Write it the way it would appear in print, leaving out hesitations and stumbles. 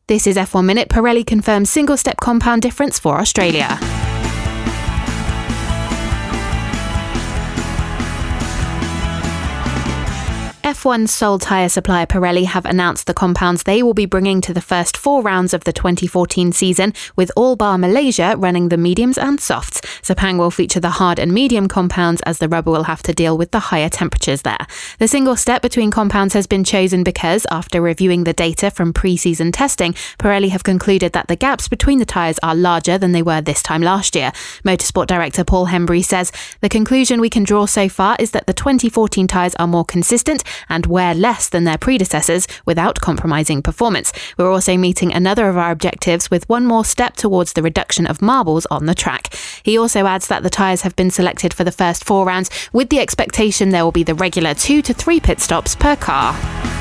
This is F1 Minute. Pirelli confirms single-step compound difference for Australia. F1's sole tyre supplier Pirelli have announced the compounds they will be bringing to the first 4 rounds of the 2014 season, with all bar Malaysia running the mediums and softs. Sepang will feature the hard and medium compounds, as the rubber will have to deal with the higher temperatures there. The single step between compounds has been chosen because, after reviewing the data from pre-season testing, Pirelli have concluded that the gaps between the tyres are larger than they were this time last year. Motorsport director Paul Hembry says, "The conclusion we can draw so far is that the 2014 tyres are more consistent and wear less than their predecessors without compromising performance. We're also meeting another of our objectives with one more step towards the reduction of marbles on the track." He also adds that the tyres have been selected for the first 4 rounds with the expectation there will be the regular 2 to 3 pit stops per car.